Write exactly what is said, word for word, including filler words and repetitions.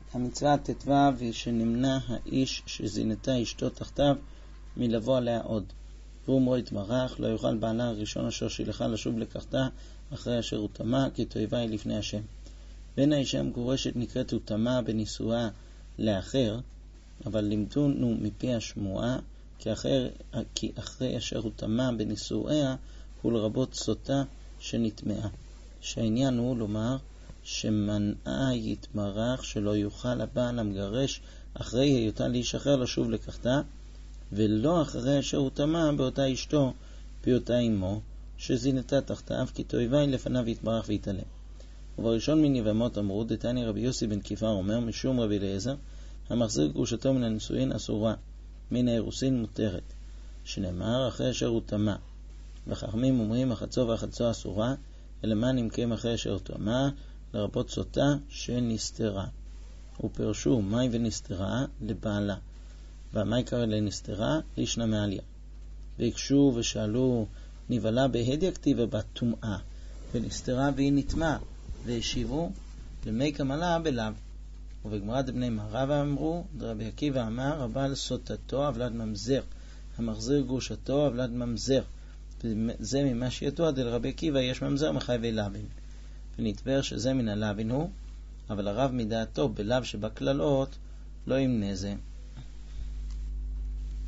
המצווה תתווה ושנמנע האיש שזינתה אשתו תחתיו מלבוא עליה עוד. והוא מרו יתמרח, לא יוכל בעלה הראשון אשר שילחה לשוב לקחתה אחרי אשר הוא תמה, כי תועבה היא לפני השם. בין האישה המגורשת נקראת הוא תמה בנישואיה לאחר, אבל לימדונו מפי השמועה, כי, אחר, כי אחרי אשר הוא תמה בנישואיה הוא לרבות סוטה שנטמעה. שהעניין הוא לומר שמנעה יתמרח שלא יוכל הבעל המגרש אחרי היותה לאיש אחר לשוב לקחתה, ולא אחרי אשר הוא תמה באותה אשתו באותה אמו שזינתה תחתיו, כי תועבה היא לפניו יתברך ויתעלם. ובראשון מן יבמות אמרו, דתני רבי יוסי בן כיפר אומר, משום רבי אליעזר, המחזיר גרושתו מן הנישואין אסורה, מן האירוסין מותרת, שנאמר אחרי אשר הוא תמה. וחכמים אומרים החצו והחצו אסורה, אלא מה נמקם אחרי אשר תמה, לרבות סוטה שנסתרה. ופרשו מי ונסתרה לבעלה, והמי קרא לנסתרה לישנה מעליה. והקשו ושאלו, נבלה בהדיה כתיבה בתומעה, ונסתרה והיא נטמעה, והשיבו למי קמלה בלאו. ובגמרא בני מערבה אמרו, רבי עקיבא אמר, הבעל סוטתו אבלד ממזר, המחזיר גרושתו אבלד ממזר. וזה ממה שידוע דל רבי עקיבא יש ממזר מחייבי לבין. ונתבר שזה מן הלבין הוא, אבל הרב מדעתו בלאו שבכללות לא ימנה זה.